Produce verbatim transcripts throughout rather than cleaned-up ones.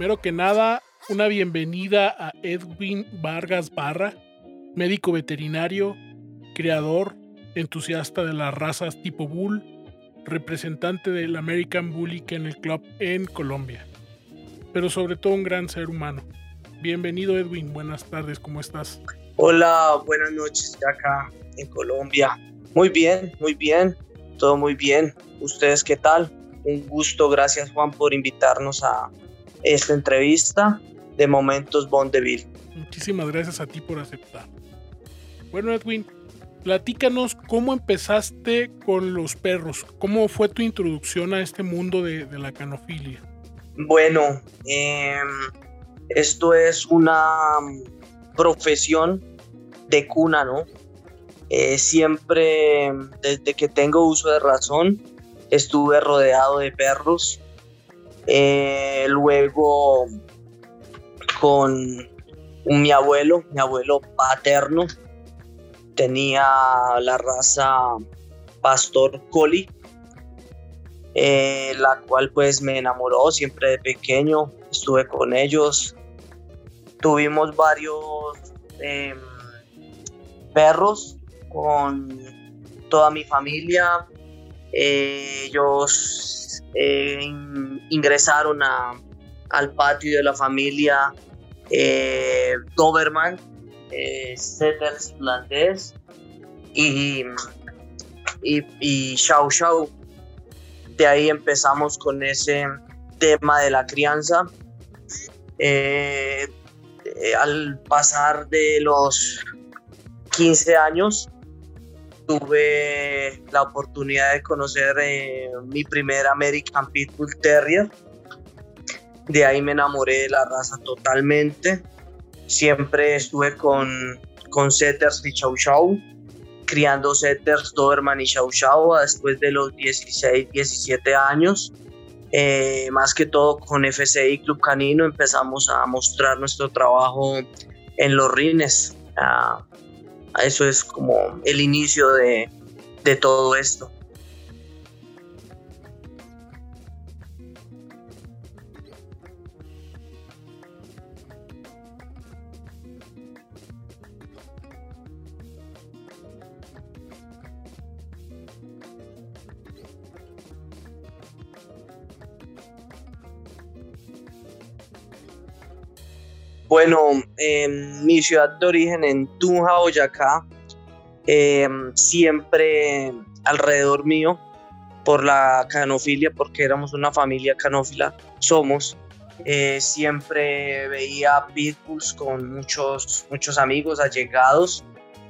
primero que nada, una bienvenida a Edwin Vargas Barra, médico veterinario, creador, entusiasta de las razas tipo Bull, representante del American Bully Kennel Club en Colombia, pero sobre todo un gran ser humano. Bienvenido, Edwin, buenas tardes, ¿cómo estás? Hola, buenas noches de acá en Colombia. Muy bien, muy bien, todo muy bien. ¿Ustedes qué tal? Un gusto, gracias Juan por invitarnos a esta entrevista de Momentos Bondeville. Muchísimas gracias a ti por aceptar. Bueno, Edwin, platícanos cómo empezaste con los perros, cómo fue tu introducción a este mundo de, de la canofilia. Bueno, eh, esto es una profesión de cuna, ¿no? Eh, siempre, desde que tengo uso de razón, estuve rodeado de perros. Eh, luego, con mi abuelo, mi abuelo paterno, tenía la raza Pastor Collie, eh, la cual pues me enamoró siempre de pequeño. Estuve con ellos. Tuvimos varios eh, perros con toda mi familia. Eh, ellos eh, in, ingresaron a, al patio de la familia eh, Doberman, eh, Setters irlandés y, y, y Chow Chow. De ahí empezamos con ese tema de la crianza. Eh, eh, al pasar de los quince años, tuve la oportunidad de conocer eh, mi primer American Pitbull Terrier. De ahí me enamoré de la raza totalmente. Siempre estuve con, con Setters y Chow Chow, criando Setters, Doberman y Chow Chow después de los dieciséis, diecisiete años. Eh, más que todo con F C I Club Canino empezamos a mostrar nuestro trabajo en los rines. Uh, eso es como el inicio de, de todo esto. Bueno, en mi ciudad de origen, en Tunja, Boyacá, eh, siempre alrededor mío, por la canofilia, porque éramos una familia canófila, somos, eh, siempre veía pitbulls con muchos, muchos amigos allegados.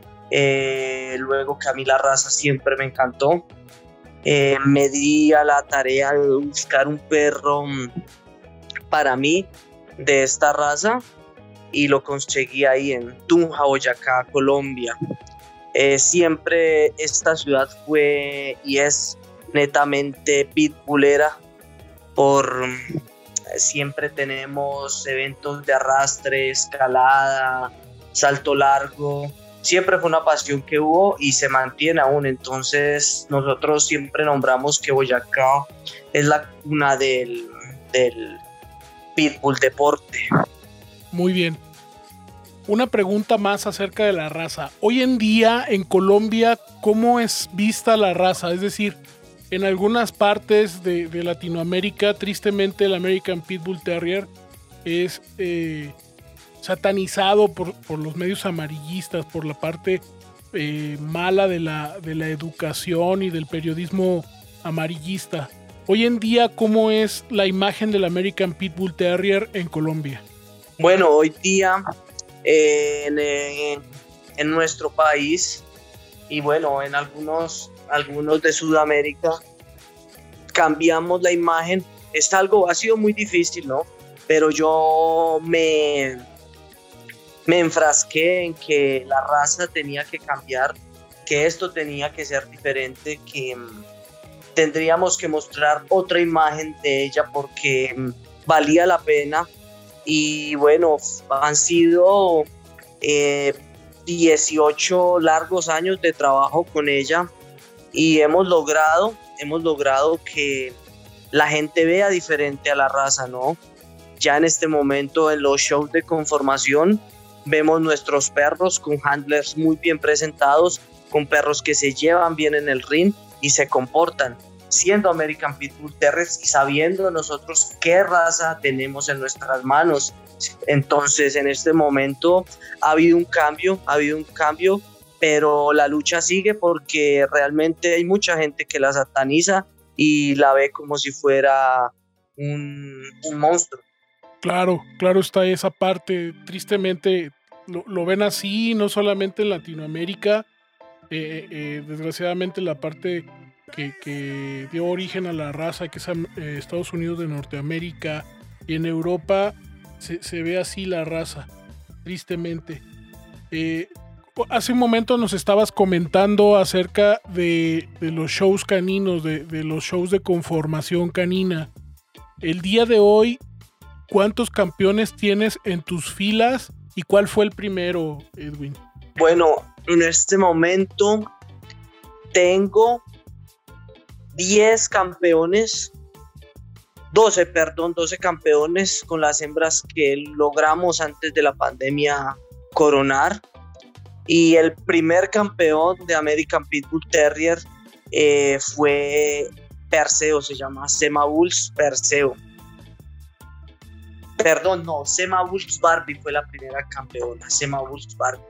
Eh, luego que a mí la raza siempre me encantó. Eh, me di a la tarea de buscar un perro para mí de esta raza, y lo conseguí ahí en Tunja, Boyacá, Colombia. Eh, siempre esta ciudad fue y es netamente pitbullera. Por siempre tenemos eventos de arrastre, escalada, salto largo. Siempre fue una pasión que hubo y se mantiene aún. Entonces nosotros siempre nombramos que Boyacá es la cuna del, del pitbull deporte. Muy bien. Una pregunta más acerca de la raza. Hoy en día en Colombia, ¿cómo es vista la raza? Es decir, en algunas partes de, de Latinoamérica, tristemente el American Pitbull Terrier es eh, satanizado por, por los medios amarillistas, por la parte eh, mala de la, de la educación y del periodismo amarillista. Hoy en día, ¿cómo es la imagen del American Pitbull Terrier en Colombia? Bueno, hoy día eh, en, en, en nuestro país y bueno, en algunos, algunos de Sudamérica cambiamos la imagen. Es algo, ha sido muy difícil, ¿no? Pero yo me, me enfrasqué en que la raza tenía que cambiar, que esto tenía que ser diferente, que um, tendríamos que mostrar otra imagen de ella porque um, valía la pena. Y bueno, han sido eh, dieciocho largos años de trabajo con ella y hemos logrado, hemos logrado que la gente vea diferente a la raza, ¿no? ya en este momento en los shows de conformación vemos nuestros perros con handlers muy bien presentados, con perros que se llevan bien en el ring y se comportan, siendo American Pitbull Terriers y sabiendo nosotros qué raza tenemos en nuestras manos. Entonces en este momento ha habido un cambio, ha habido un cambio, pero la lucha sigue porque realmente hay mucha gente que la sataniza y la ve como si fuera un, un monstruo. Claro, claro está esa parte. Tristemente lo, lo ven así, no solamente en Latinoamérica. Eh, eh, desgraciadamente la parte que, que dio origen a la raza, que es eh, Estados Unidos de Norteamérica, y en Europa se, se ve así la raza, tristemente. Eh, hace un momento nos estabas comentando acerca de, de los shows caninos, de, de los shows de conformación canina. El día de hoy, ¿cuántos campeones tienes en tus filas y cuál fue el primero, Edwin? Bueno, en este momento tengo diez campeones, doce, perdón, doce campeones con las hembras que logramos antes de la pandemia coronar. Y el primer campeón de American Pitbull Terrier eh, fue Perseo, se llama Sema Bulls Perseo. Perdón, no, Sema Bulls Barbie fue la primera campeona, Sema Bulls Barbie.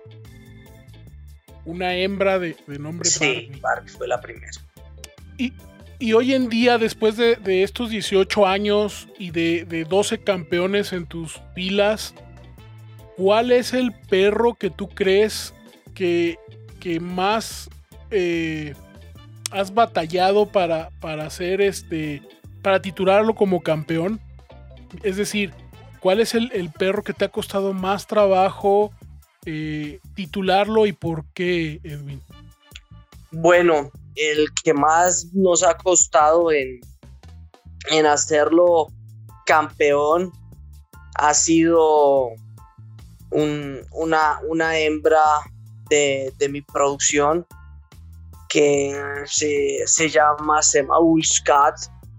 Una hembra de, de nombre sí, Barbie. Sí, Barbie fue la primera. Y, y hoy en día, después de, de estos dieciocho años y de, de doce campeones en tus filas, ¿cuál es el perro que tú crees que, que más eh, has batallado para, para hacer este, para titularlo como campeón? Es decir, ¿cuál es el, el perro que te ha costado más trabajo eh, titularlo y por qué, Edwin? Bueno, el que más nos ha costado en, en hacerlo campeón ha sido un, una, una hembra de, de mi producción que se, se llama Sema Bulls Cat.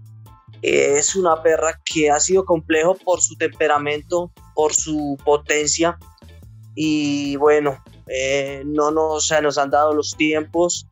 Es una perra que ha sido complejo por su temperamento, por su potencia y bueno, eh, no nos, se nos han dado los tiempos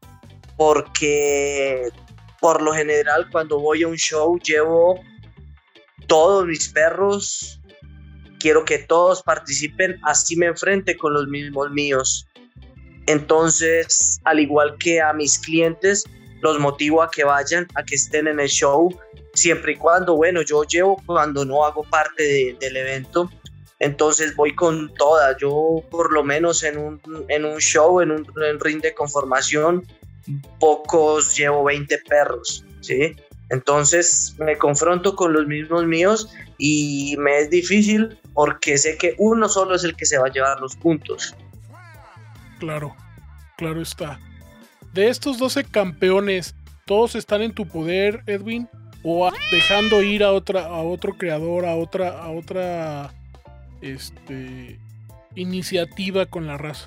porque por lo general cuando voy a un show llevo todos mis perros, quiero que todos participen, así me enfrente con los mismos míos. Entonces, al igual que a mis clientes, los motivo a que vayan, a que estén en el show, siempre y cuando, bueno, yo llevo cuando no hago parte de, del evento, entonces voy con todas. Yo por lo menos en un, en un show, en un en ring de conformación, pocos llevo veinte perros, ¿sí? Entonces me confronto con los mismos míos y me es difícil porque sé que uno solo es el que se va a llevar los puntos. Claro, claro está. De estos doce campeones, ¿todos están en tu poder, Edwin? ¿O dejando ir a otra, a otro creador, a otra, a otra este, iniciativa con la raza?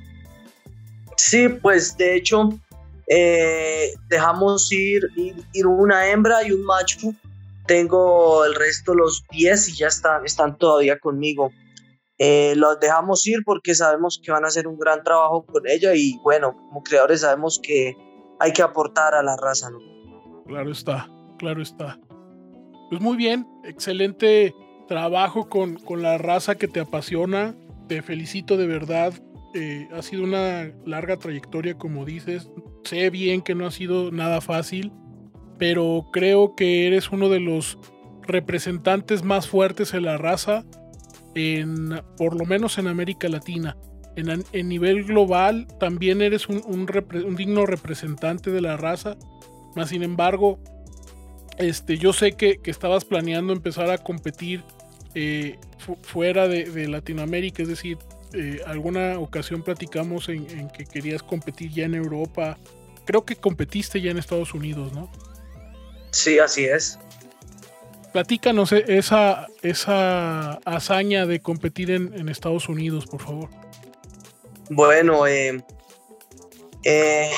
Sí, pues de hecho eh, dejamos ir, ir, ir una hembra y un macho. Tengo el resto, los diez, y ya están, están todavía conmigo. Eh, los dejamos ir porque sabemos que van a hacer un gran trabajo con ella y bueno, como creadores sabemos que hay que aportar a la raza, ¿no? Claro está, claro está. Pues muy bien, excelente trabajo con, con la raza que te apasiona. Te felicito de verdad. Eh, ha sido una larga trayectoria, como dices. Sé bien que no ha sido nada fácil, pero creo que eres uno de los representantes más fuertes en la raza, en, por lo menos en América Latina. En, en nivel global también eres un, un, repre, un digno representante de la raza. Más sin embargo, este, yo sé que, que estabas planeando empezar a competir eh, fu- fuera de, de Latinoamérica, es decir, eh, alguna ocasión platicamos en, en que querías competir ya en Europa. Creo que competiste ya en Estados Unidos, ¿no? Sí, así es. Platícanos esa, esa hazaña de competir en, en Estados Unidos, por favor. Bueno, eh, eh,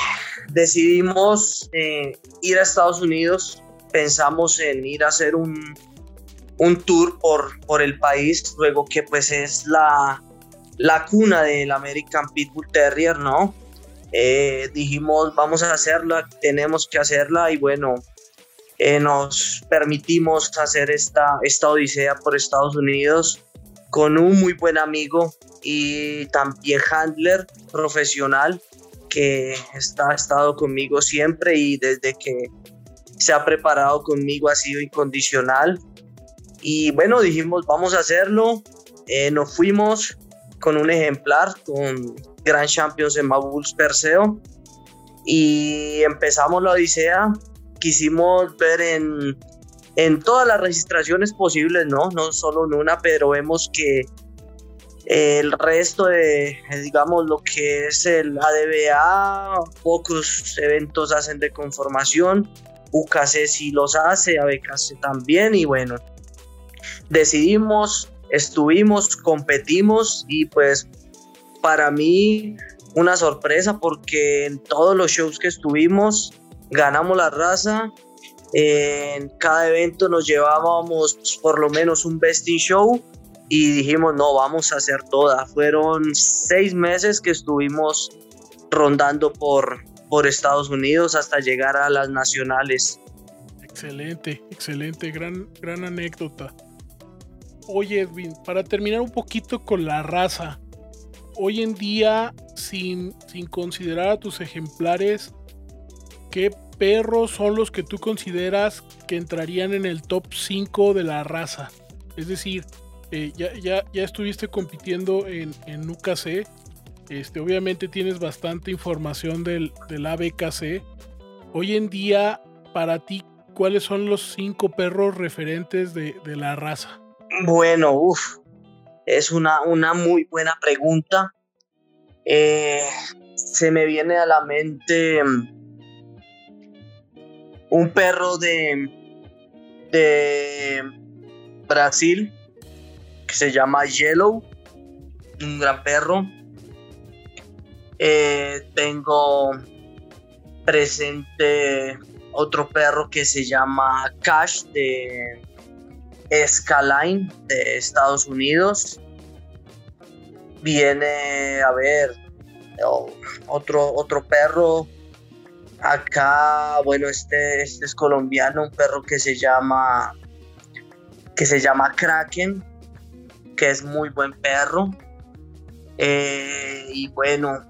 decidimos eh, ir a Estados Unidos. Pensamos en ir a hacer un, un tour por, por el país, luego que pues es la, la cuna del American Pitbull Terrier, ¿no? Eh, dijimos, vamos a hacerla, tenemos que hacerla y bueno, eh, nos permitimos hacer esta, esta odisea por Estados Unidos con un muy buen amigo y también handler profesional que está, ha estado conmigo siempre y desde que se ha preparado conmigo ha sido incondicional. Y bueno, dijimos, vamos a hacerlo. Eh, nos fuimos con un ejemplar, con Grand Champions en Mabuls Perseo, y empezamos la odisea. Quisimos ver en, en todas las registraciones posibles, ¿no? No solo en una, pero vemos que el resto de, digamos, lo que es el A D B A, pocos eventos hacen de conformación. U K C sí los hace, A B K C también, y bueno, decidimos, estuvimos, competimos y pues para mí una sorpresa porque en todos los shows que estuvimos ganamos la raza. En cada evento nos llevábamos por lo menos un best in show y dijimos no, vamos a hacer toda. Fueron seis meses que estuvimos rondando por, por Estados Unidos hasta llegar a las nacionales. Excelente, excelente, gran, gran anécdota. Oye, Edwin, para terminar un poquito con la raza, hoy en día, sin, sin considerar a tus ejemplares, ¿qué perros son los que tú consideras que entrarían en el top cinco de la raza? Es decir, eh, ya, ya, ya estuviste compitiendo en, en U K C, este, obviamente tienes bastante información del, del A B K C. Hoy en día, para ti, ¿cuáles son los cinco perros referentes de, de la raza? Bueno, uff, es una, una muy buena pregunta. Eh, se me viene a la mente un perro de, de Brasil que se llama Yellow, un gran perro. Eh, tengo presente otro perro que se llama Cash de Skyline de Estados Unidos. Viene a ver oh, otro, otro perro acá, bueno, este, este es colombiano, un perro que se llama que se llama Kraken, que es muy buen perro. Eh, y bueno,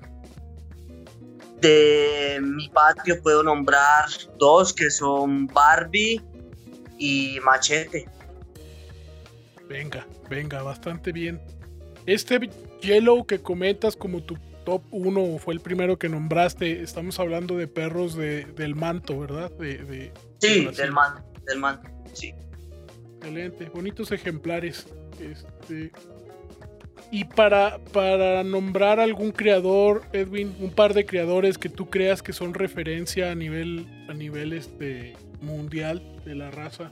de mi patio puedo nombrar dos que son Barbie y Machete. Venga, venga, bastante bien. Este Yellow que comentas como tu top uno fue el primero que nombraste. Estamos hablando de perros de, del manto, ¿verdad? De, de, sí, de del manto, del manto, sí. Excelente, bonitos ejemplares. Este, y para, para nombrar algún criador, Edwin, un par de criadores que tú creas que son referencia a nivel, a nivel este, mundial de la raza.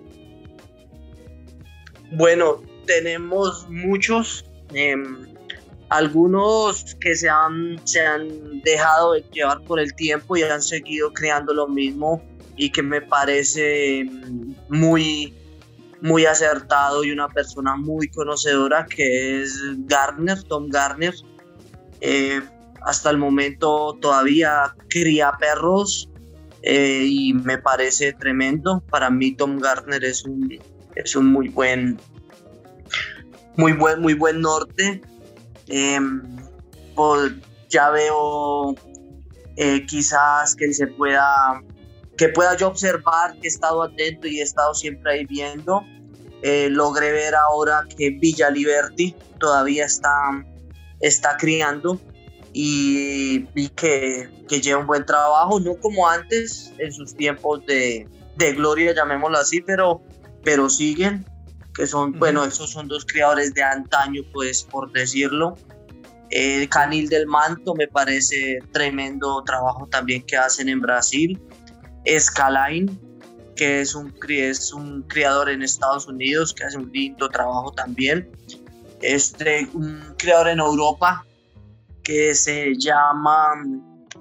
Bueno, tenemos muchos, eh, algunos que se han, se han dejado de llevar por el tiempo y han seguido creando lo mismo y que me parece muy, muy acertado y una persona muy conocedora, que es Garner, Tom Garner. Eh, hasta el momento todavía cría perros eh, y me parece tremendo. Para mí Tom Garner es un es un muy buen muy buen muy buen norte. Eh, pues ya veo eh, quizás que se pueda que pueda yo observar, que he estado atento y he estado siempre ahí viendo. Eh, logré ver ahora que Villa Liberty todavía está está criando y vi que, que lleva un buen trabajo, no como antes en sus tiempos de, de gloria, llamémoslo así, pero pero siguen, que son, uh-huh. Bueno, esos son dos criadores de antaño, pues, por decirlo. El Canil del Manto me parece tremendo trabajo también que hacen en Brasil. Skyline, que es un, es un criador en Estados Unidos, que hace un lindo trabajo también. Este, un criador en Europa, que se llama,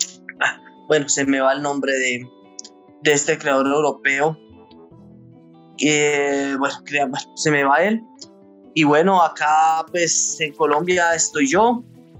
bueno, se me va el nombre de, de este criador europeo. Eh, bueno, se me va él. Y bueno, acá pues en Colombia estoy yo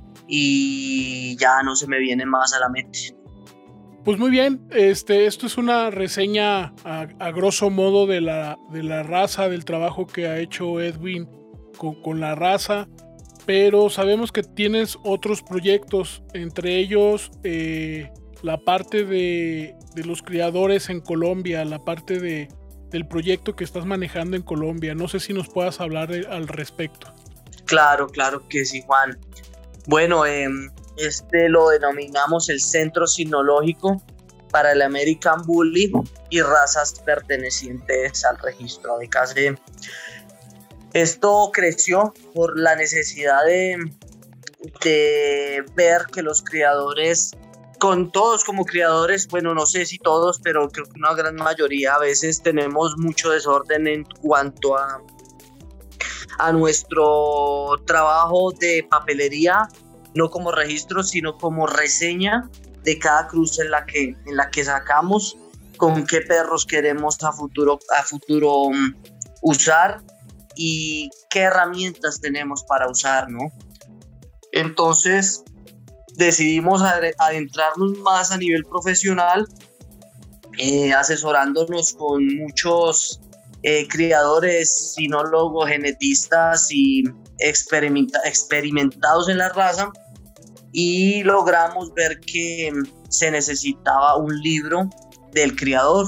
y ya no se me viene más a la mente. Pues muy bien, este, esto es una reseña a, a grosso modo de la, de la raza, del trabajo que ha hecho Edwin con, con la raza, pero sabemos que tienes otros proyectos, entre ellos eh, la parte de, de los criadores en Colombia, la parte de, del proyecto que estás manejando en Colombia. No sé si nos puedas hablar de, al respecto. Claro, claro que sí, Juan. Bueno, eh, este lo denominamos el Centro Sinológico para el American Bully y razas pertenecientes al registro de A B K C. Esto creció por la necesidad de, de ver que los criadores, con todos como criadores, bueno, no sé si todos, pero creo que una gran mayoría a veces tenemos mucho desorden en cuanto a, a nuestro trabajo de papelería, no como registro, sino como reseña de cada cruce en la que, en la que sacamos, con qué perros queremos a futuro, a futuro um, usar y qué herramientas tenemos para usar, ¿no? Entonces decidimos adentrarnos más a nivel profesional, eh, asesorándonos con muchos eh, criadores, sinólogos, genetistas y experimenta- experimentados en la raza, y logramos ver que se necesitaba un libro del criador.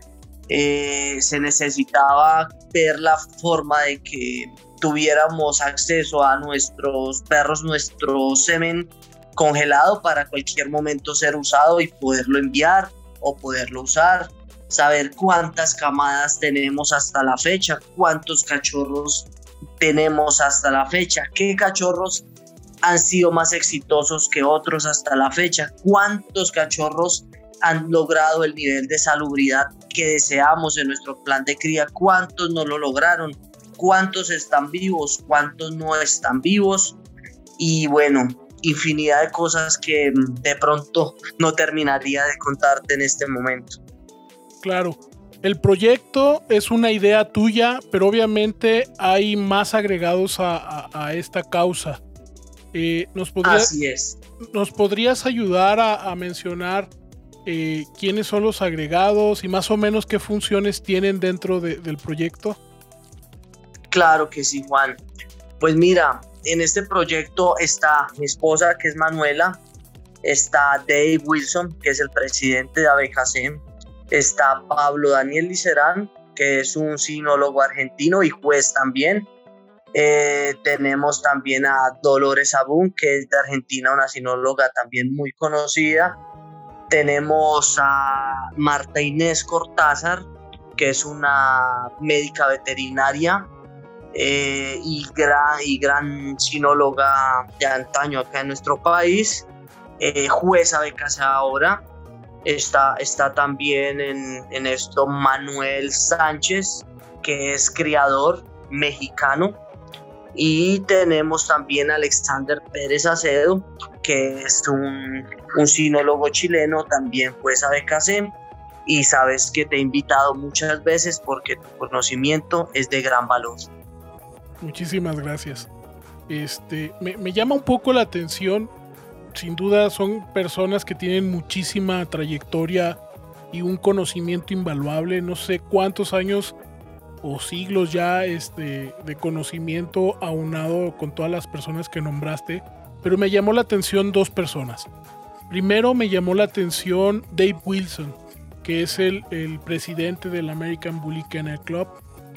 Eh, se necesitaba ver la forma de que tuviéramos acceso a nuestros perros, nuestro semen congelado para cualquier momento ser usado y poderlo enviar o poderlo usar, saber cuántas camadas tenemos hasta la fecha, cuántos cachorros tenemos hasta la fecha, qué cachorros han sido más exitosos que otros hasta la fecha, cuántos cachorros han logrado el nivel de salubridad que deseamos en nuestro plan de cría, cuántos no lo lograron, cuántos están vivos, cuántos no están vivos, y bueno, infinidad de cosas que de pronto no terminaría de contarte en este momento. Claro, el proyecto es una idea tuya, pero obviamente hay más agregados a, a, a esta causa. Eh, ¿nos podrías, Así es. ¿Nos podrías ayudar a, a mencionar eh, quiénes son los agregados y más o menos qué funciones tienen dentro de, del proyecto? Claro que sí, Juan. Pues mira, en este proyecto está mi esposa, que es Manuela, está Dave Wilson, que es el presidente de A B K C, está Pablo Daniel Licerán, que es un sinólogo argentino y juez también. Eh, tenemos también a Dolores Abún, que es de Argentina, una sinóloga también muy conocida. Tenemos a Marta Inés Cortázar, que es una médica veterinaria eh, y, gran, y gran sinóloga de antaño acá en nuestro país, eh, jueza A B K C ahora. Está, está también en, en esto Manuel Sánchez, que es criador mexicano. Y tenemos también a Alexander Pérez Acedo, que es un, un sinólogo chileno, también juez A B K C, y sabes que te he invitado muchas veces porque tu conocimiento es de gran valor. Muchísimas gracias. Este, me, me llama un poco la atención, sin duda son personas que tienen muchísima trayectoria y un conocimiento invaluable, no sé cuántos años o siglos ya este, de conocimiento aunado con todas las personas que nombraste, pero me llamó la atención dos personas. Primero me llamó la atención Dave Wilson, que es el, el presidente del American Bully Kennel Club.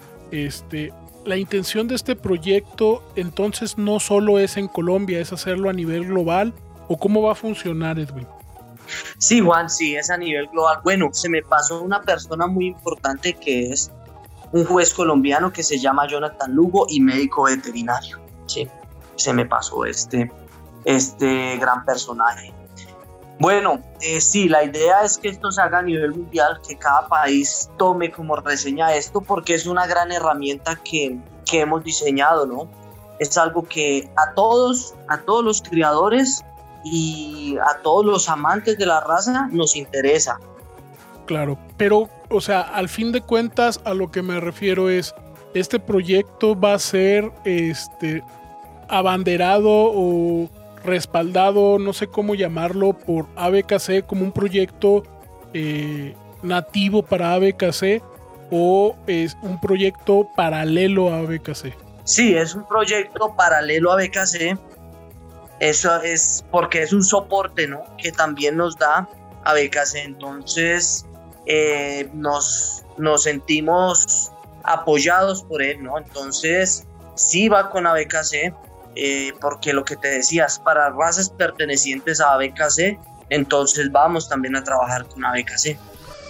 Este, la intención de este proyecto entonces no solo es en Colombia, es hacerlo a nivel global, ¿o cómo va a funcionar, Edwin? Sí, Juan, sí, es a nivel global. Bueno, se me pasó una persona muy importante que es un juez colombiano que se llama Jonathan Lugo y médico veterinario. Sí, se me pasó este, este gran personaje. Bueno, eh, sí, la idea es que esto se haga a nivel mundial, que cada país tome como reseña esto, porque es una gran herramienta que, que hemos diseñado, ¿no? Es algo que a todos, a todos los criadores y a todos los amantes de la raza nos interesa. Claro, pero, o sea, al fin de cuentas, a lo que me refiero es, este proyecto va a ser este abanderado o respaldado, no sé cómo llamarlo, por A B K C como un proyecto eh, nativo para A B K C, o es un proyecto paralelo a A B K C. Sí, es un proyecto paralelo a B K C. Eso es porque es un soporte, ¿no?, que también nos da A B K C. Entonces eh, nos, nos sentimos apoyados por él, ¿no? Entonces sí va con A B K C, eh, porque lo que te decías, para razas pertenecientes a A B K C, entonces vamos también a trabajar con A B K C.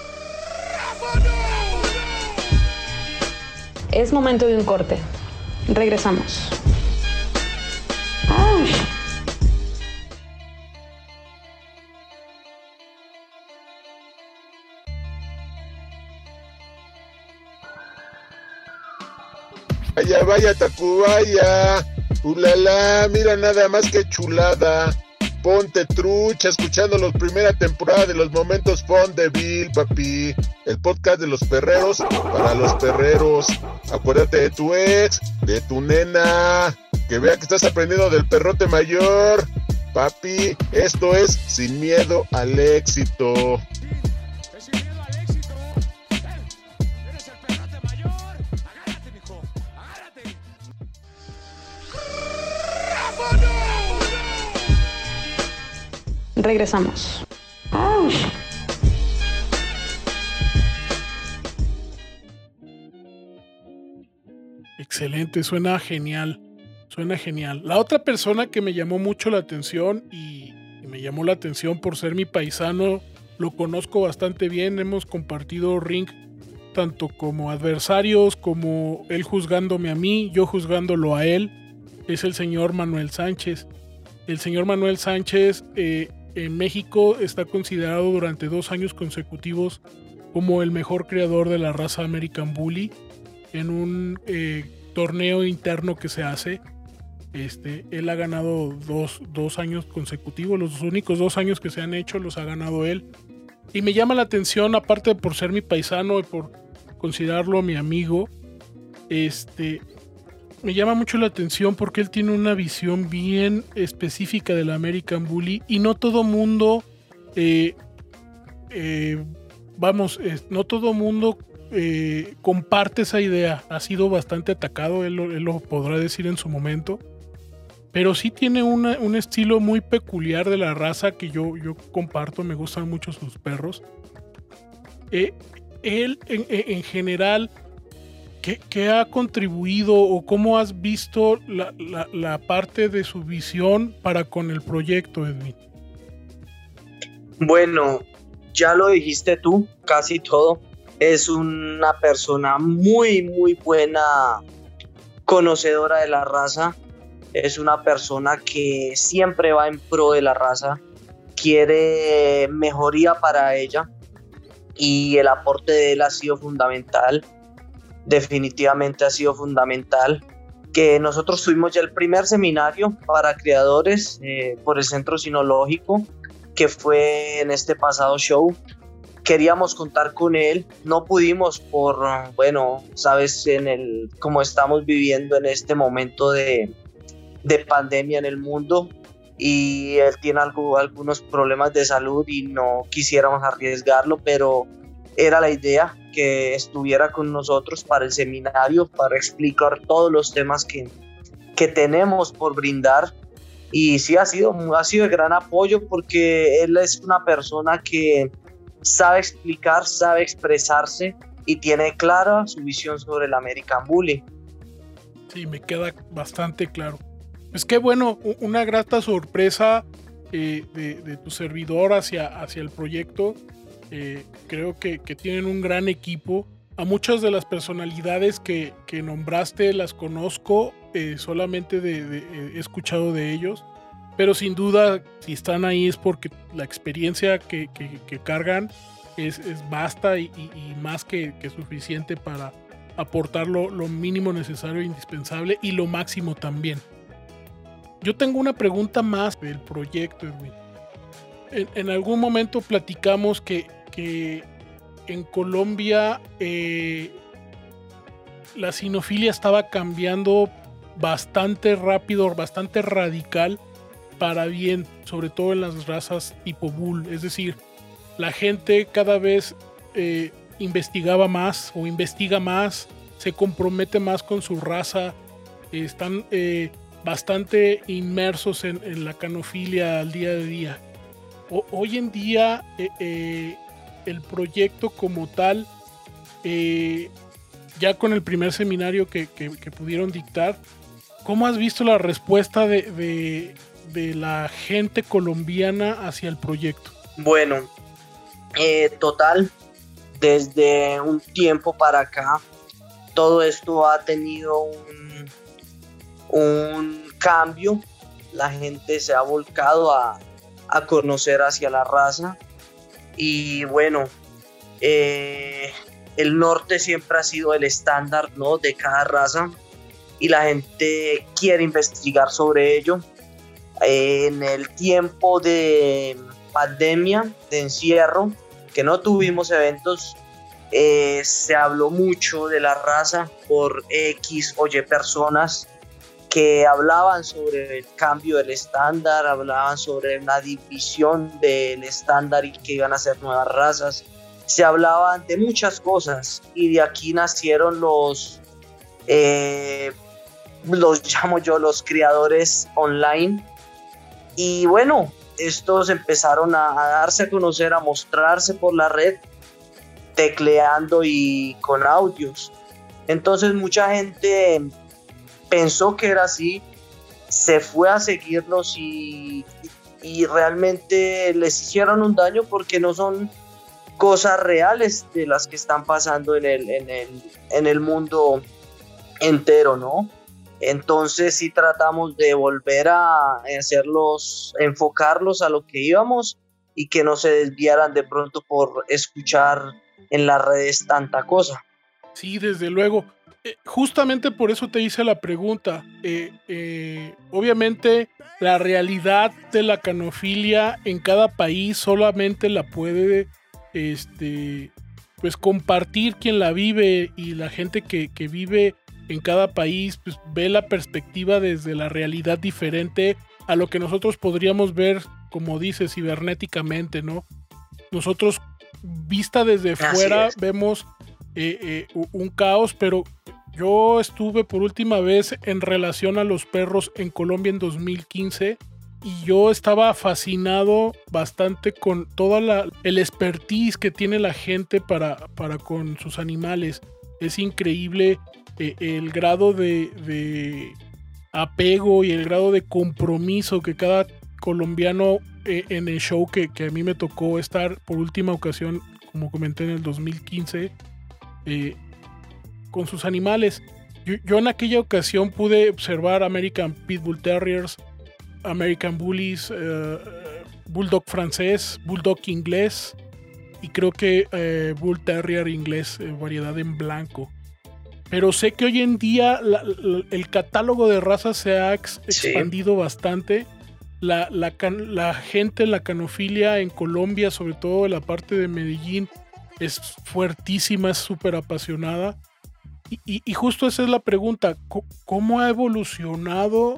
Es momento de un corte. Regresamos. ¡Ay! Vaya, vaya, Tacubaya. Ulala, mira nada más que chulada. Ponte trucha escuchando la primera temporada de Los Momentos Fun de Bill, papi. El podcast de los perreros para los perreros. Acuérdate de tu ex, de tu nena. Que vea que estás aprendiendo del perrote mayor. Papi, esto es Sin Miedo al Éxito. Regresamos. ¡Ay! Excelente, suena genial. Suena genial. La otra persona que me llamó mucho la atención y, y me llamó la atención por ser mi paisano, lo conozco bastante bien, hemos compartido ring tanto como adversarios, como él juzgándome a mí, yo juzgándolo a él, es el señor Manuel Sánchez. El señor Manuel Sánchez eh, en México está considerado durante dos años consecutivos como el mejor creador de la raza American Bully en un eh, torneo interno que se hace. Este, él ha ganado dos, dos años consecutivos, los únicos dos años que se han hecho los ha ganado él. Y me llama la atención, aparte por ser mi paisano y por considerarlo mi amigo, este, me llama mucho la atención porque él tiene una visión bien específica del American Bully y no todo mundo, eh, eh, vamos, eh, no todo mundo eh, comparte esa idea. Ha sido bastante atacado, él, él lo podrá decir en su momento. Pero sí tiene una, un estilo muy peculiar de la raza que yo, yo comparto, me gustan mucho sus perros. Eh, él, en, en general, ¿qué, ¿qué ha contribuido o cómo has visto la, la, la parte de su visión para con el proyecto, Edwin? Bueno, ya lo dijiste tú, casi todo. Es una persona muy, muy buena conocedora de la raza. Es una persona que siempre va en pro de la raza, quiere mejoría para ella y el aporte de él ha sido fundamental, definitivamente ha sido fundamental. Que nosotros tuvimos ya el primer seminario para criadores eh, por el Centro Sinológico, que fue en este pasado show. Queríamos contar con él, no pudimos por, bueno, sabes, en el, como estamos viviendo en este momento de de pandemia en el mundo y él tiene algo, algunos problemas de salud y no quisiéramos arriesgarlo, pero era la idea que estuviera con nosotros para el seminario, para explicar todos los temas que, que tenemos por brindar. Y sí ha sido, ha sido de gran apoyo porque él es una persona que sabe explicar, sabe expresarse y tiene clara su visión sobre el American Bully. Sí, me queda bastante claro. Pues qué bueno, una grata sorpresa eh, de, de tu servidor hacia, hacia el proyecto. Eh, creo que, que tienen un gran equipo. A muchas de las personalidades que, que nombraste las conozco, eh, solamente de, de, he escuchado de ellos. Pero sin duda, si están ahí es porque la experiencia que, que, que cargan es, es vasta y, y, y más que, que suficiente para aportar lo, lo mínimo necesario e indispensable y lo máximo también. Yo tengo una pregunta más del proyecto, Edwin. En, en algún momento platicamos que, que en Colombia eh, la cinofilia estaba cambiando bastante rápido, bastante radical para bien, sobre todo en las razas tipo bull. Es decir, la gente cada vez eh, investigaba más o investiga más, se compromete más con su raza, eh, están eh, bastante inmersos en, en la canofilia al día de día. O, hoy en día eh, eh, el proyecto como tal, eh, ya con el primer seminario que, que, que pudieron dictar, ¿cómo has visto la respuesta de, de, de la gente colombiana hacia el proyecto? Bueno, eh, total, desde un tiempo para acá, todo esto ha tenido un, un cambio. La gente se ha volcado a, a conocer hacia la raza. Y bueno, eh, el norte siempre ha sido el estándar, ¿no?, de cada raza. Y la gente quiere investigar sobre ello. En el tiempo de pandemia, de encierro, que no tuvimos eventos, eh, se habló mucho de la raza por X o Y personas que hablaban sobre el cambio del estándar, hablaban sobre una división del estándar y que iban a ser nuevas razas. Se hablaban de muchas cosas y de aquí nacieron los... Eh, los llamo yo los criadores online, y bueno, estos empezaron a, a darse a conocer, a mostrarse por la red, tecleando y con audios. Entonces mucha gente pensó que era así, se fue a seguirlos y, y realmente les hicieron un daño, porque no son cosas reales de las que están pasando en el, en el, en el mundo entero, ¿no? Entonces sí tratamos de volver a hacerlos, enfocarlos a lo que íbamos y que no se desviaran de pronto por escuchar en las redes tanta cosa. Sí, desde luego. Eh, justamente por eso te hice la pregunta. Eh, eh, obviamente la realidad de la canofilia en cada país solamente la puede este, pues compartir quien la vive, y la gente que, que vive en cada país pues ve la perspectiva desde la realidad diferente a lo que nosotros podríamos ver, como dices, cibernéticamente, ¿no? Nosotros, vista desde Así fuera, es. vemos eh, eh, un caos, pero yo estuve por última vez en relación a los perros en Colombia en dos mil quince, y yo estaba fascinado bastante con toda la el expertise que tiene la gente para, para con sus animales. Es increíble eh, el grado de, de apego y el grado de compromiso que cada colombiano eh, en el show que, que a mí me tocó estar por última ocasión, como comenté, en el dos mil quince, eh, con sus animales. Yo, yo en aquella ocasión pude observar American Pitbull Terriers, American Bullies, uh, Bulldog francés, Bulldog inglés, y creo que eh, Bull Terrier inglés, eh, variedad en blanco. Pero sé que hoy en día la, la, el catálogo de razas se ha ex, expandido sí. bastante. La, la, can, la gente en la canofilia en Colombia, sobre todo en la parte de Medellín, es fuertísima, es súper apasionada. Y, y, y justo esa es la pregunta: ¿cómo ha evolucionado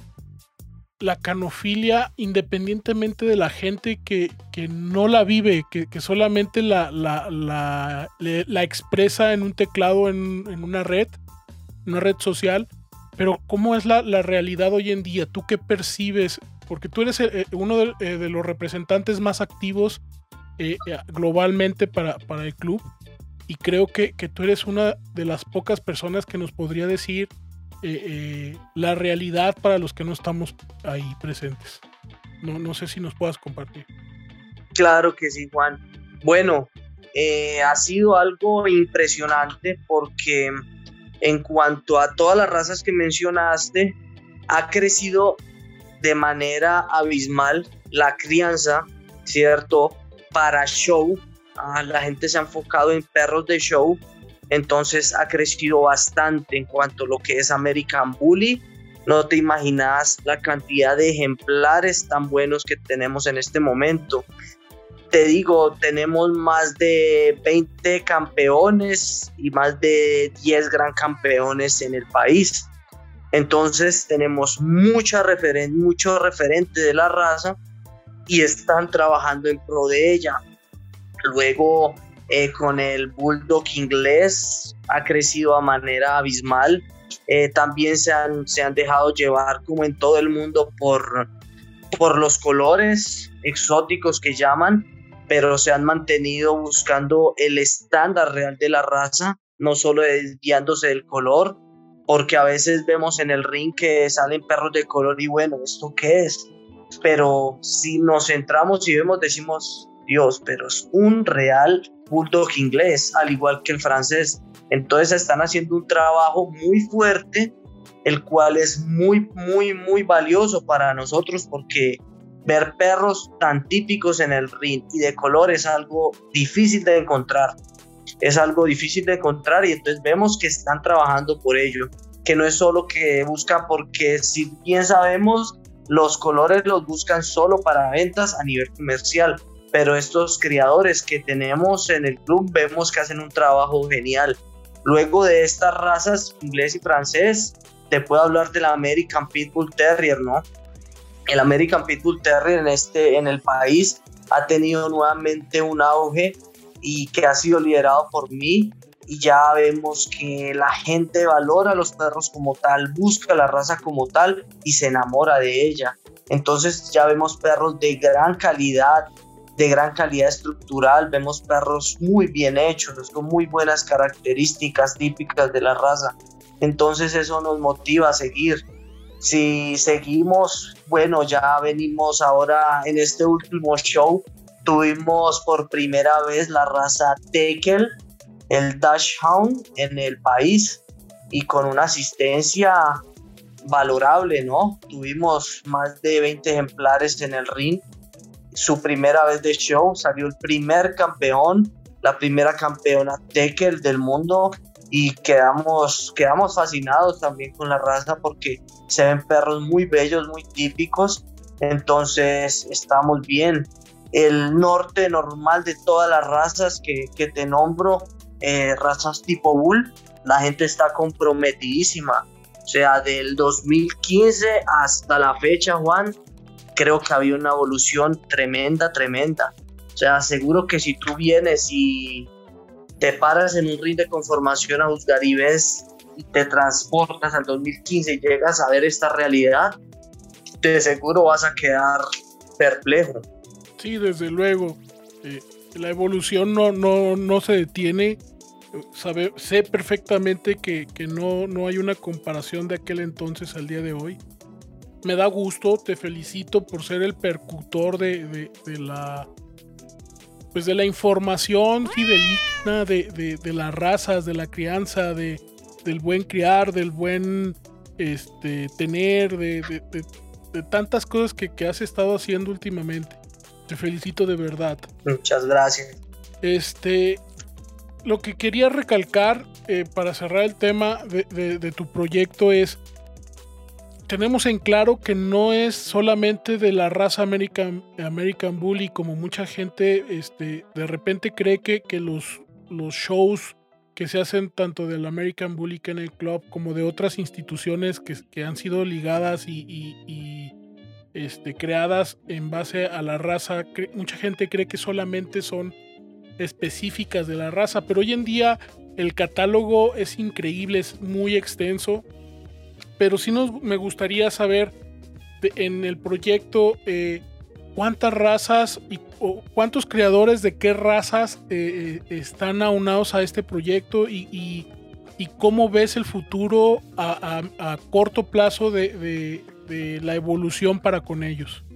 la canofilia independientemente de la gente que, que no la vive, que, que solamente la, la, la, la, la expresa en un teclado, en, en una red, una red social? Pero ¿cómo es la, la realidad hoy en día? ¿Tú qué percibes? Porque tú eres eh, uno de, eh, de los representantes más activos eh, globalmente para, para el club, y creo que, que tú eres una de las pocas personas que nos podría decir Eh, eh, la realidad para los que no estamos ahí presentes. No, no sé si nos puedas compartir. Claro que sí, Juan. Bueno, eh, ha sido algo impresionante, porque en cuanto a todas las razas que mencionaste, ha crecido de manera abismal la crianza, ¿cierto? Para show. Ah, la gente se ha enfocado en perros de show. Entonces ha crecido bastante en cuanto a lo que es American Bully. No te imaginas la cantidad de ejemplares tan buenos que tenemos en este momento. te digo, tenemos más de veinte campeones y más de diez gran campeones en el país. Entonces tenemos mucha referen- mucho referente de la raza y están trabajando en pro de ella. Luego eh, con el Bulldog inglés ha crecido a manera abismal. Eh, también se han, se han dejado llevar, como en todo el mundo, por, por los colores exóticos que llaman, pero se han mantenido buscando el estándar real de la raza, no solo desviándose del color, porque a veces vemos en el ring que salen perros de color y bueno, ¿esto qué es? Pero si nos centramos y vemos, decimos, Dios, pero es un real Bulldog inglés, al igual que el francés. Entonces están haciendo un trabajo muy fuerte, el cual es muy, muy, muy valioso para nosotros, porque ver perros tan típicos en el ring y de color es algo difícil de encontrar. Es algo difícil de encontrar y entonces vemos que están trabajando por ello, que no es solo que buscan, porque si bien sabemos, los colores los buscan solo para ventas a nivel comercial, pero estos criadores que tenemos en el club vemos que hacen un trabajo genial. Luego de estas razas, inglés y francés, te puedo hablar del American Pitbull Terrier, ¿no? El American Pitbull Terrier en, este, en el país ha tenido nuevamente un auge y que ha sido liderado por mí, y ya vemos que la gente valora a los perros como tal, busca la raza como tal y se enamora de ella. Entonces ya vemos perros de gran calidad, de gran calidad estructural, vemos perros muy bien hechos, con muy buenas características típicas de la raza. Entonces eso nos motiva a seguir. Si seguimos, bueno, ya venimos ahora en este último show, tuvimos por primera vez la raza Teckel, el Dachshund en el país, y con una asistencia valorable, ¿no? Tuvimos más de veinte ejemplares en el ring. Su primera vez de show, salió el primer campeón, la primera campeona Teckel del mundo, y quedamos, quedamos fascinados también con la raza porque se ven perros muy bellos, muy típicos. Entonces estamos bien. El norte normal de todas las razas que, que te nombro, eh, razas tipo Bull, la gente está comprometidísima. O sea, del dos mil quince hasta la fecha, Juan, creo que había una evolución tremenda, tremenda. O sea, seguro que si tú vienes y te paras en un ring de conformación a juzgar y ves y te transportas al dos mil quince y llegas a ver esta realidad, de seguro vas a quedar perplejo. Sí, desde luego. Eh, la evolución no, no, no se detiene. Sabe, sé perfectamente que, que no, no hay una comparación de aquel entonces al día de hoy. Me da gusto, te felicito por ser el percutor de, de, de la pues de la información fidedigna de, de, de las razas, de la crianza, de, del buen criar, del buen este, tener, de, de, de, de tantas cosas que, que has estado haciendo últimamente. Te felicito de verdad. Muchas gracias. Este, lo que quería recalcar eh, para cerrar el tema de, de, de tu proyecto es: tenemos en claro que no es solamente de la raza American, American Bully, como mucha gente este, de repente cree que, que los, los shows que se hacen tanto del American Bully Kennel Club como de otras instituciones que, que han sido ligadas y, y, y este, creadas en base a la raza, cre- mucha gente cree que solamente son específicas de la raza, pero hoy en día el catálogo es increíble, es muy extenso. Pero sí nos, me gustaría saber de, en el proyecto eh, cuántas razas y o cuántos creadores de qué razas eh, eh, están aunados a este proyecto y, y, y cómo ves el futuro a, a, a corto plazo de, de, de la evolución para con ellos.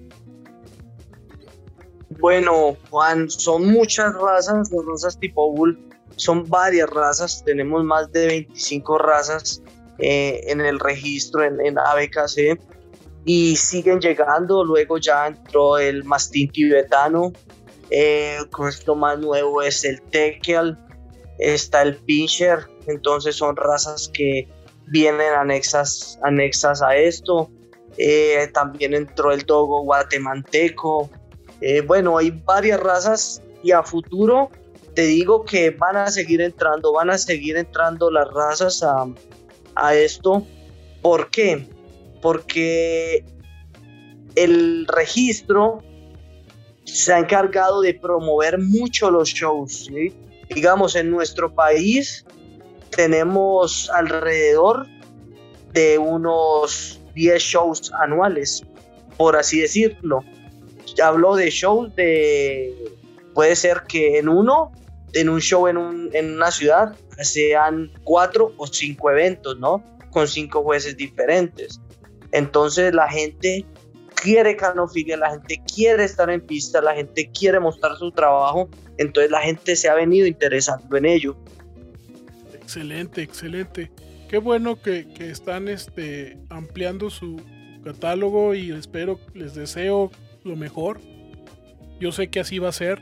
Bueno, Juan, son muchas razas, las razas tipo Bull, son varias razas, tenemos más de veinticinco razas Eh, en el registro en, en A B K C y siguen llegando. Luego ya entró el mastín tibetano, eh, lo más nuevo es el Teckel, está el Pinscher. Entonces son razas que vienen anexas, anexas a esto. Eh, también entró el dogo guatemalteco, Eh, bueno, hay varias razas y a futuro te digo que van a seguir entrando, van a seguir entrando las razas a, a esto. ¿Por qué? Porque el registro se ha encargado de promover mucho los shows, ¿sí? Digamos, en nuestro país tenemos alrededor de unos diez shows anuales, por así decirlo. Hablo de shows de, puede ser que en uno, en un show en, un, en una ciudad, sean cuatro o cinco eventos, ¿no? Con cinco jueces diferentes. Entonces la gente quiere canofilia, la gente quiere estar en pista, la gente quiere mostrar su trabajo, entonces la gente se ha venido interesando en ello. Excelente, excelente. Qué bueno que, que están este, ampliando su catálogo y espero, les deseo lo mejor. Yo sé que así va a ser.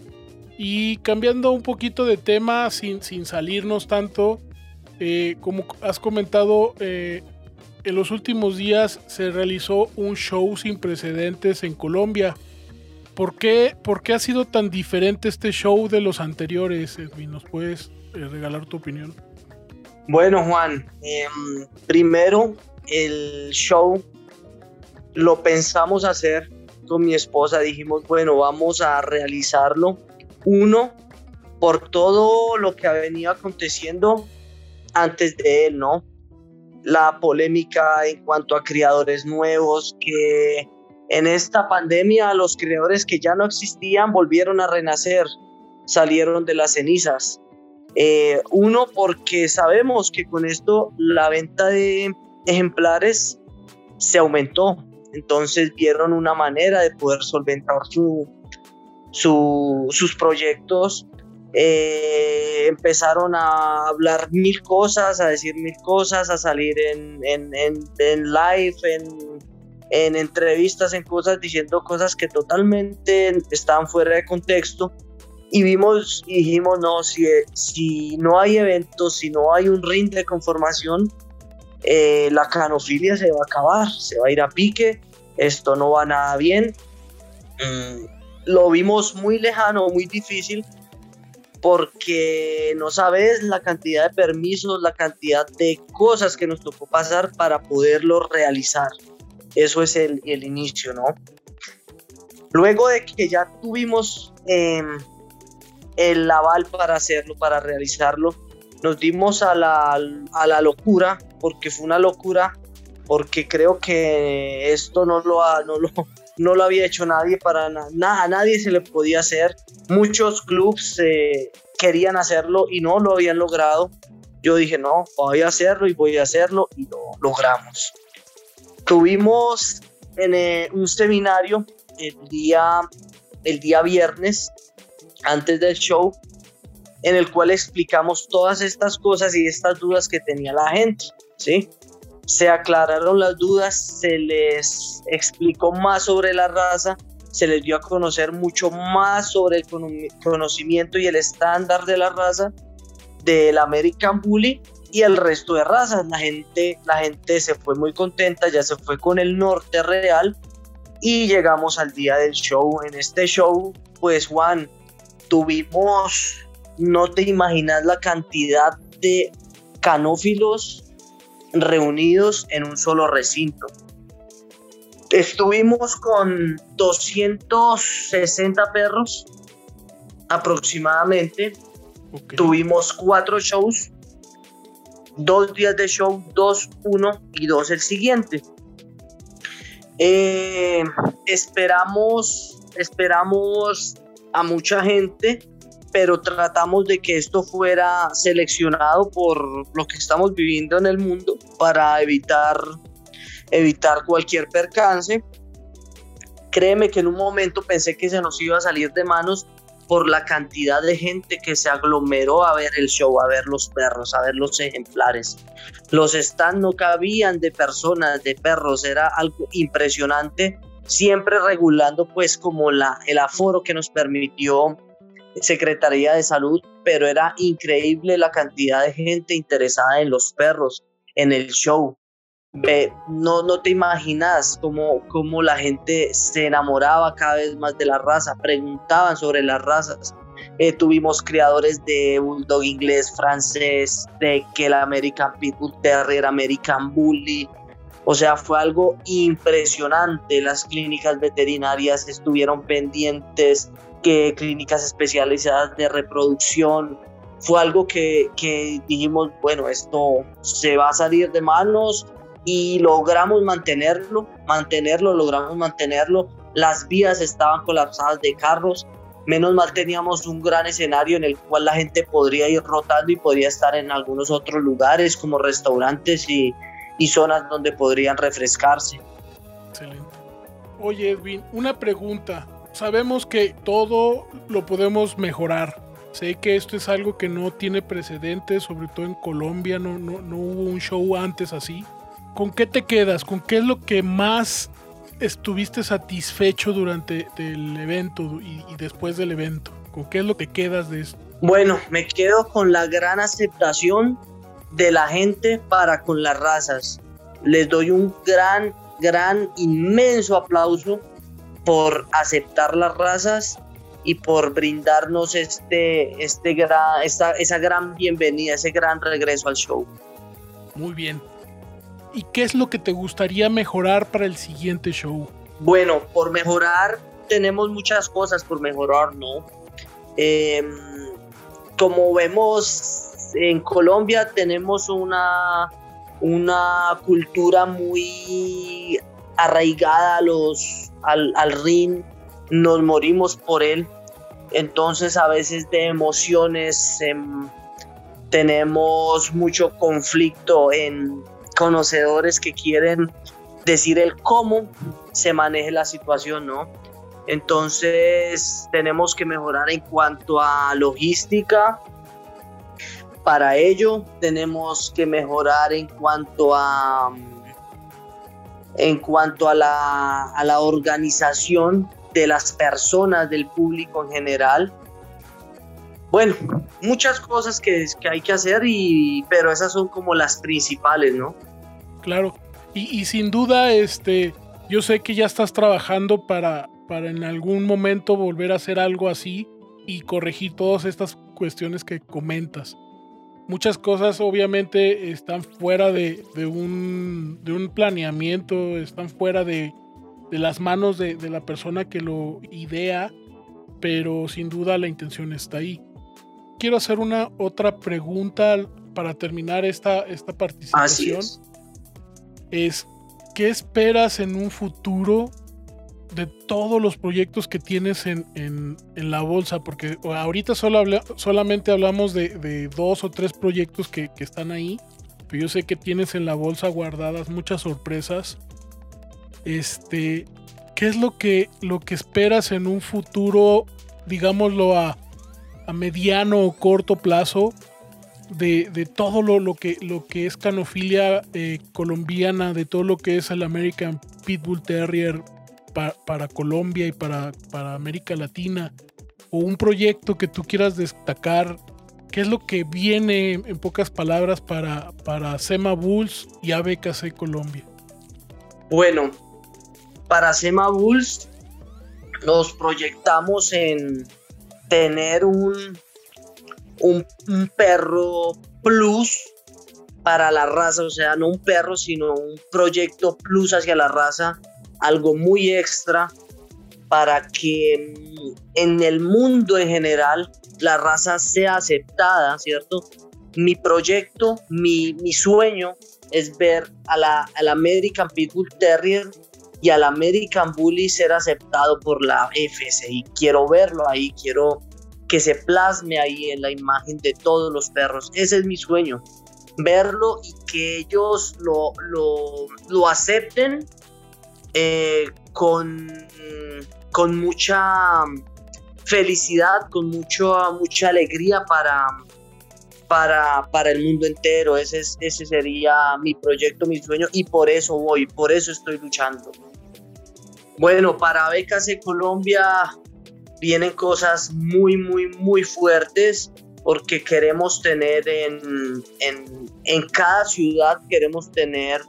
Y cambiando un poquito de tema, sin, sin salirnos tanto, eh, como has comentado, eh, en los últimos días se realizó un show sin precedentes en Colombia. ¿Por qué, por qué ha sido tan diferente este show de los anteriores, Edwin? ¿Nos puedes eh, regalar tu opinión? Bueno, Juan, eh, primero el show lo pensamos hacer con mi esposa. Dijimos, bueno, vamos a realizarlo. Uno, por todo lo que ha venido aconteciendo antes de él, ¿no? La polémica en cuanto a criadores nuevos, que en esta pandemia los criadores que ya no existían volvieron a renacer, salieron de las cenizas. Eh, uno, porque sabemos que con esto la venta de ejemplares se aumentó, entonces vieron una manera de poder solventar su, su, sus proyectos. Eh, empezaron a hablar mil cosas, a decir mil cosas, a salir en, en, en, en live, en, en entrevistas, en cosas, diciendo cosas que totalmente estaban fuera de contexto. Y vimos y dijimos, no, si, si no hay eventos, si no hay un ring de conformación, eh, la canofilia se va a acabar, se va a ir a pique, esto no va nada bien. Mm, lo vimos muy lejano, muy difícil, porque no sabes la cantidad de permisos, la cantidad de cosas que nos tocó pasar para poderlo realizar. Eso es el, el inicio, ¿no? Luego de que ya tuvimos eh, el aval para hacerlo, para realizarlo, nos dimos a la, a la locura, porque fue una locura, porque creo que esto no lo, ha, no lo, no lo había hecho nadie, para nada, a nadie se le podía hacer. Muchos clubs eh, querían hacerlo y no lo habían logrado. Yo dije, no, voy a hacerlo y voy a hacerlo, y lo logramos. Tuvimos en, eh, un seminario el día, el día viernes, antes del show, en el cual explicamos todas estas cosas y estas dudas que tenía la gente, ¿sí? Se aclararon las dudas, se les explicó más sobre la raza, se les dio a conocer mucho más sobre el conocimiento y el estándar de la raza, del American Bully y el resto de razas. La gente, la gente se fue muy contenta, ya se fue con el norte real y llegamos al día del show. En este show, pues Juan, tuvimos, no te imaginas la cantidad de canófilos reunidos en un solo recinto. Estuvimos con doscientos sesenta perros aproximadamente. Okay. Tuvimos cuatro shows, dos días de show, dos, uno y dos el siguiente. Eh, esperamos, esperamos a mucha gente, pero tratamos de que esto fuera seleccionado por lo que estamos viviendo en el mundo para evitar, evitar cualquier percance. Créeme que en un momento pensé que se nos iba a salir de manos por la cantidad de gente que se aglomeró a ver el show, a ver los perros, a ver los ejemplares. Los stands no cabían de personas, de perros, era algo impresionante, siempre regulando pues como la, el aforo que nos permitió Secretaría de Salud, pero era increíble la cantidad de gente interesada en los perros, en el show. Ve, no, no te imaginas cómo, cómo la gente se enamoraba cada vez más de la raza, preguntaban sobre las razas. Eh, tuvimos criadores de bulldog inglés, francés, de que el American Pitbull Terrier, American Bully. O sea, fue algo impresionante. Las clínicas veterinarias estuvieron pendientes, que clínicas especializadas de reproducción. Fue algo que, que dijimos, bueno, esto se va a salir de manos, y logramos mantenerlo, mantenerlo, logramos mantenerlo. Las vías estaban colapsadas de carros. Menos mal teníamos un gran escenario en el cual la gente podría ir rotando y podría estar en algunos otros lugares como restaurantes y, y zonas donde podrían refrescarse. Excelente. Oye, Edwin, una pregunta. Sabemos que todo lo podemos mejorar. Sé que esto es algo que no tiene precedentes, sobre todo en Colombia, no, no, no hubo un show antes así. ¿Con qué te quedas? ¿Con qué es lo que más estuviste satisfecho durante el evento y, y después del evento? ¿Con qué es lo que quedas de esto? Bueno, me quedo con la gran aceptación de la gente para con las razas. Les doy un gran, gran, inmenso aplauso por aceptar las razas y por brindarnos este, este gran, esta, esa gran bienvenida, ese gran regreso al show. Muy bien. ¿Y qué es lo que te gustaría mejorar para el siguiente show? Bueno, por mejorar, tenemos muchas cosas por mejorar, ¿no? Eh, como vemos, en Colombia tenemos una, una cultura muy arraigada a los, al, al ring, nos morimos por él. Entonces, a veces de emociones eh, tenemos mucho conflicto en conocedores que quieren decir el cómo se maneje la situación, ¿no? Entonces tenemos que mejorar en cuanto a logística. Para ello tenemos que mejorar en cuanto a en cuanto a la, a la organización de las personas, del público en general. Bueno, muchas cosas que, que hay que hacer, y, pero esas son como las principales, ¿no? Claro, y, y sin duda, este, yo sé que ya estás trabajando para, para en algún momento volver a hacer algo así y corregir todas estas cuestiones que comentas. Muchas cosas obviamente están fuera de, de, un, de un planeamiento, están fuera de, de las manos de, de la persona que lo idea, pero sin duda la intención está ahí. Quiero hacer una otra pregunta para terminar esta, esta participación. Así es. es, ¿qué esperas en un futuro de todos los proyectos que tienes en, en, en la bolsa? Porque ahorita solo habla, solamente hablamos de, de dos o tres proyectos que, que están ahí, pero yo sé que tienes en la bolsa guardadas muchas sorpresas. Este, ¿qué es lo que, lo que esperas en un futuro, digámoslo a a mediano o corto plazo, de, de todo lo, lo, que, lo que es canofilia eh, colombiana, de todo lo que es el American Pitbull Terrier pa, para Colombia y para, para América Latina, o un proyecto que tú quieras destacar? ¿Qué es lo que viene, en pocas palabras, para, para Sema Bulls y A B K C Colombia? Bueno, para Sema Bulls nos proyectamos en tener un, un, un perro plus para la raza, o sea, no un perro, sino un proyecto plus hacia la raza, algo muy extra para que en el mundo en general la raza sea aceptada, ¿cierto? Mi proyecto, mi, mi sueño es ver a la, al American Pitbull Terrier y al American Bully ser aceptado por la F S I. Quiero verlo ahí, quiero que se plasme ahí en la imagen de todos los perros. Ese es mi sueño, verlo y que ellos lo, lo, lo acepten eh, con, con mucha felicidad, con mucho, mucha alegría para, para, para el mundo entero. Ese, es, ese sería mi proyecto, mi sueño, y por eso voy, por eso estoy luchando. Bueno, para A B K C Colombia vienen cosas muy, muy, muy fuertes, porque queremos tener en, en, en cada ciudad, queremos tener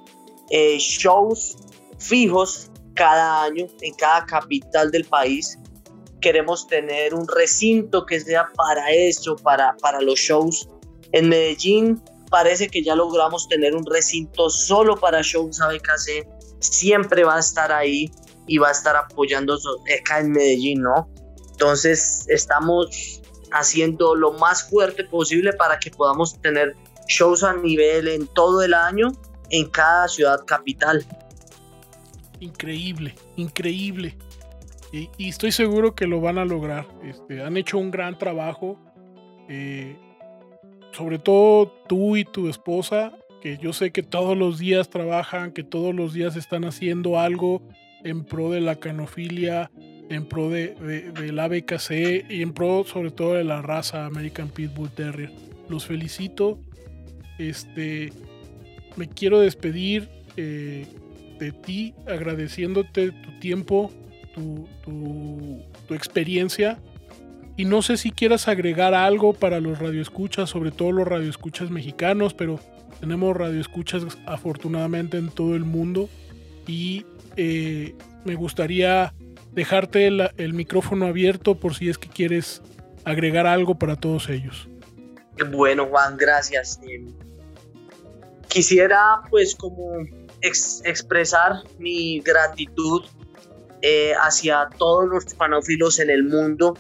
eh, shows fijos cada año en cada capital del país. Queremos tener un recinto que sea para eso, para, para los shows. En Medellín parece que ya logramos tener un recinto solo para shows A B K C. Siempre va a estar ahí y va a estar apoyando acá en Medellín, ¿no? Entonces estamos haciendo lo más fuerte posible para que podamos tener shows a nivel en todo el año en cada ciudad capital. Increíble, increíble. Y, y estoy seguro que lo van a lograr. Este, han hecho un gran trabajo. Eh, sobre todo tú y tu esposa, que yo sé que todos los días trabajan, que todos los días están haciendo algo en pro de la canofilia, en pro de, de, del A B K C y en pro sobre todo de la raza American Pit Bull Terrier. Los felicito. Este, me quiero despedir eh, de ti agradeciéndote tu tiempo, tu, tu, tu experiencia, y no sé si quieras agregar algo para los radioescuchas, sobre todo los radioescuchas mexicanos, pero tenemos radioescuchas afortunadamente en todo el mundo, y eh, me gustaría dejarte el, el micrófono abierto por si es que quieres agregar algo para todos ellos. Bueno, Juan, gracias. Eh, quisiera pues como ex- expresar mi gratitud eh, hacia todos los canófilos en el mundo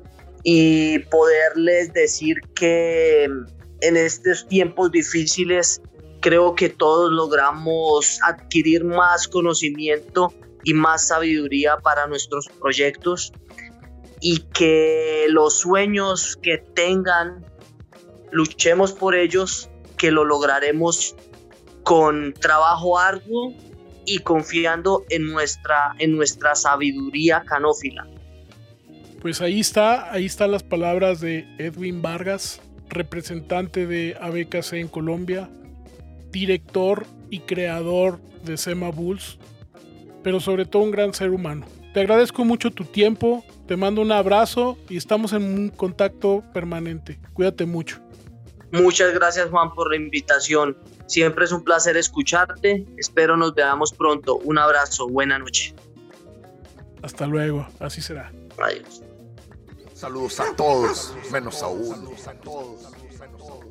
y poderles decir que en estos tiempos difíciles creo que todos logramos adquirir más conocimiento y más sabiduría para nuestros proyectos, y que los sueños que tengan luchemos por ellos, que lo lograremos con trabajo arduo y confiando en nuestra, en nuestra sabiduría canófila. Pues ahí está, ahí están las palabras de Edwin Vargas, representante de A B K C en Colombia, director y creador de SEMA Bulls, pero sobre todo un gran ser humano. Te agradezco mucho tu tiempo, te mando un abrazo y estamos en un contacto permanente. Cuídate mucho. Muchas gracias, Juan, por la invitación. Siempre es un placer escucharte. Espero nos veamos pronto. Un abrazo, buena noche. Hasta luego, así será. Adiós. Saludos a todos, menos a uno.